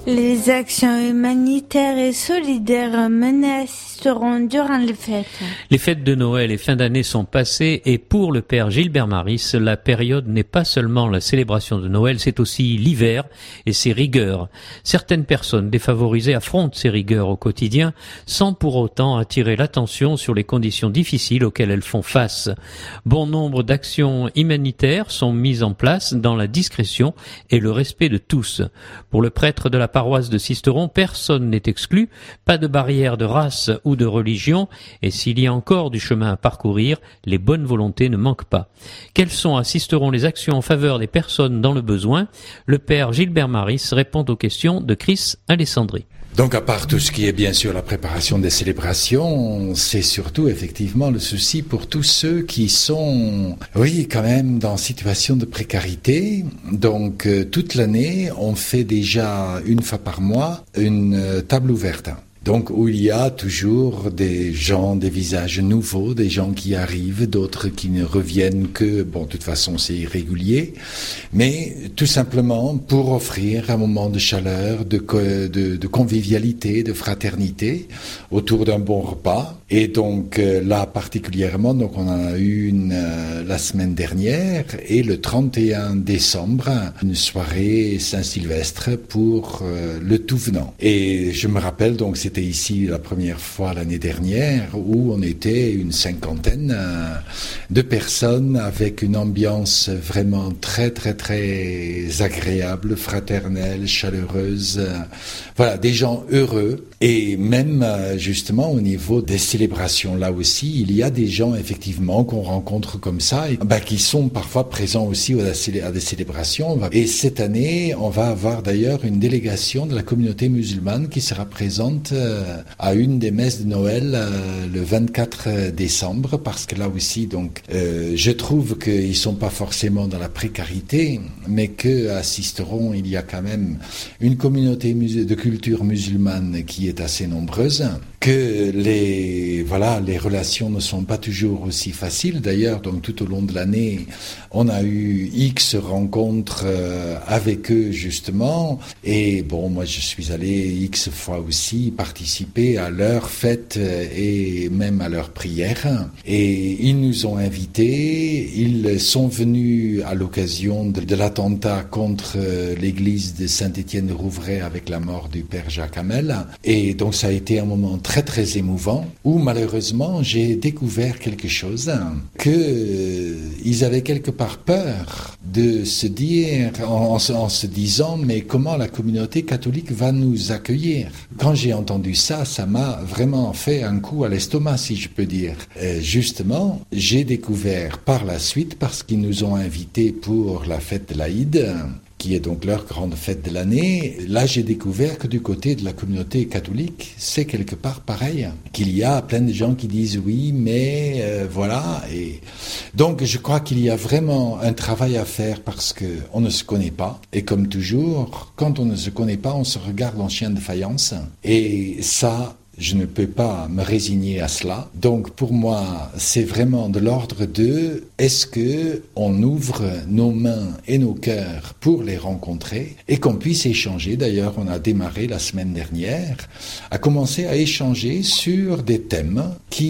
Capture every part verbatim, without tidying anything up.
Les actions humanitaires et solidaires menées assisteront durant les fêtes. Les fêtes de Noël et fin d'année sont passées et pour le père Gilbert Maris, la période n'est pas seulement la célébration de Noël, c'est aussi l'hiver et ses rigueurs. Certaines personnes défavorisées affrontent ces rigueurs au quotidien sans pour autant attirer l'attention sur les conditions difficiles auxquelles elles font face. Bon nombre d'actions humanitaires sont mises en place dans la discrétion et le respect de tous. Pour le prêtre de la paroisse de Sisteron, personne n'est exclu, pas de barrière de race ou de religion, et s'il y a encore du chemin à parcourir, les bonnes volontés ne manquent pas. Quelles sont à Sisteron les actions en faveur des personnes dans le besoin? Le père Gilbert Maris répond aux questions de Chris Alessandri. Donc à part tout ce qui est bien sûr la préparation des célébrations, c'est surtout effectivement le souci pour tous ceux qui sont, oui, quand même dans situation de précarité. Donc euh, toute l'année, on fait déjà une fois par mois une euh, table ouverte. Donc où il y a toujours des gens, des visages nouveaux, des gens qui arrivent, d'autres qui ne reviennent que, bon, de toute façon c'est irrégulier, mais tout simplement pour offrir un moment de chaleur, de, de, de convivialité, de fraternité autour d'un bon repas. Et donc euh, là particulièrement, donc on en a eu une euh, la semaine dernière et le trente et un décembre, une soirée Saint-Sylvestre pour euh, le tout venant. Et je me rappelle donc c'était ici la première fois l'année dernière où on était une cinquantaine euh, de personnes avec une ambiance vraiment très très très agréable, fraternelle, chaleureuse. Euh, voilà, des gens heureux. Et même euh, justement au niveau des célébrations, là aussi, il y a des gens effectivement qu'on rencontre comme ça, et, bah, qui sont parfois présents aussi à des célébrations. Et cette année, on va avoir d'ailleurs une délégation de la communauté musulmane qui sera présente euh, à une des messes de Noël euh, le vingt-quatre décembre, parce que là aussi, donc, euh, je trouve qu'ils sont pas forcément dans la précarité, mais que à Sisteron, il y a quand même une communauté de culture musulmane qui est assez nombreuse, que les voilà les relations ne sont pas toujours aussi faciles. D'ailleurs, donc tout au long de l'année, on a eu X rencontres euh, avec eux justement. Et bon, moi je suis allé X fois aussi participer à leurs fêtes et même à leurs prières. Et ils nous ont invités. Ils sont venus à l'occasion de, de l'attentat contre l'église de Saint-Étienne de Rouvray avec la mort du père Jacques Hamel. Et donc ça a été un moment très très émouvant où malheureusement j'ai découvert quelque chose que euh, ils avaient quelque part peur de se dire en, en, en se disant mais comment la communauté catholique va nous accueillir. Quand j'ai entendu ça, ça m'a vraiment fait un coup à l'estomac si je peux dire. Euh, justement, j'ai découvert par la suite parce qu'ils nous ont invités pour la fête de l'Aïd, qui est donc leur grande fête de l'année. Là, j'ai découvert que du côté de la communauté catholique, c'est quelque part pareil, qu'il y a plein de gens qui disent oui, mais euh, voilà. Et donc, je crois qu'il y a vraiment un travail à faire parce que on ne se connaît pas. Et comme toujours, quand on ne se connaît pas, on se regarde en chien de faïence. Et ça, je ne peux pas me résigner à cela. Donc pour moi, c'est vraiment de l'ordre de est-ce que on ouvre nos mains et nos cœurs pour les rencontrer et qu'on puisse échanger. D'ailleurs, on a démarré la semaine dernière à commencer à échanger sur des thèmes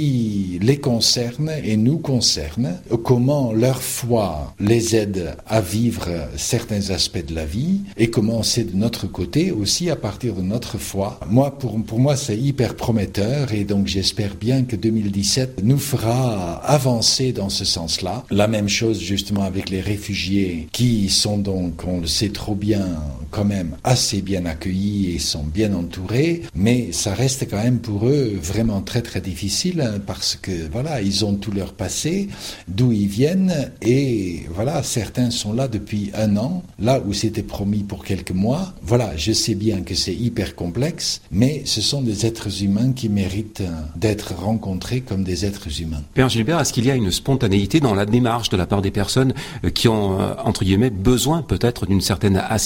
qui les concernent et nous concernent. Comment leur foi les aide à vivre certains aspects de la vie et comment c'est de notre côté aussi à partir de notre foi. Moi, pour, pour moi, c'est hyper prometteur et donc j'espère bien que deux mille dix-sept nous fera avancer dans ce sens-là. La même chose justement avec les réfugiés qui sont donc, on le sait trop bien, quand même assez bien accueillis et sont bien entourés, mais ça reste quand même pour eux vraiment très très difficile parce que voilà, ils ont tout leur passé, d'où ils viennent et voilà, certains sont là depuis un an, là où c'était promis pour quelques mois. Voilà, je sais bien que c'est hyper complexe, mais ce sont des êtres humains qui méritent d'être rencontrés comme des êtres humains. Père Gilbert, est-ce qu'il y a une spontanéité dans la démarche de la part des personnes qui ont, entre guillemets, besoin peut-être d'une certaine assistance?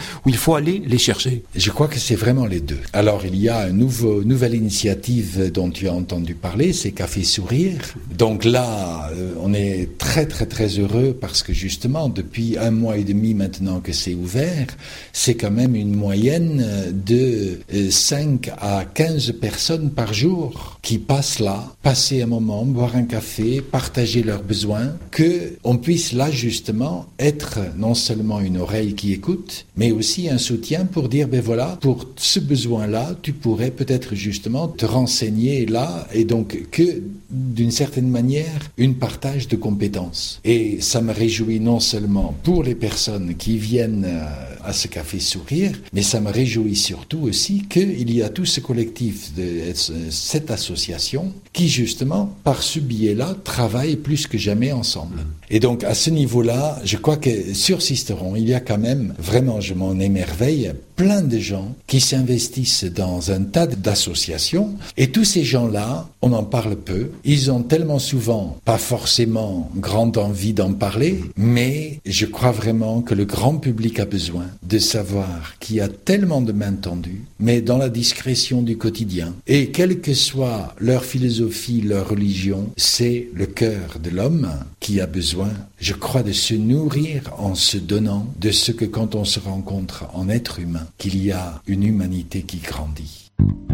où il faut aller les chercher? Je crois que c'est vraiment les deux. Alors, il y a une nouveau, nouvelle initiative dont tu as entendu parler, c'est Café Sourire. Donc là, euh, on est très très très heureux parce que justement, depuis un mois et demi maintenant que c'est ouvert, c'est quand même une moyenne de euh, cinq à quinze personnes par jour qui passent là, passer un moment, boire un café, partager leurs besoins, que on puisse là justement être non seulement une oreille qui écoute, mais aussi un soutien pour dire, ben voilà, pour ce besoin-là, tu pourrais peut-être justement te renseigner là, et donc que d'une certaine manière, une partage de compétences. Et ça me réjouit non seulement pour les personnes qui viennent à ce Café Sourire, mais ça me réjouit surtout aussi qu'il y a tout ce collectif, de cette association, qui justement, par ce biais-là, travaille plus que jamais ensemble. Et donc, à ce niveau-là, je crois que sur Sisteron, il y a quand même, vraiment, je m'en émerveille, plein de gens qui s'investissent dans un tas d'associations. Et tous ces gens-là, on en parle peu. Ils ont tellement souvent, pas forcément grande envie d'en parler, mais je crois vraiment que le grand public a besoin de savoir qu'il y a tellement de mains tendues, mais dans la discrétion du quotidien. Et quelle que soit leur philosophie, leur religion, c'est le cœur de l'homme qui a besoin, je crois, de se nourrir en se donnant de ce que quand on se rencontre en être humain, qu'il y a une humanité qui grandit.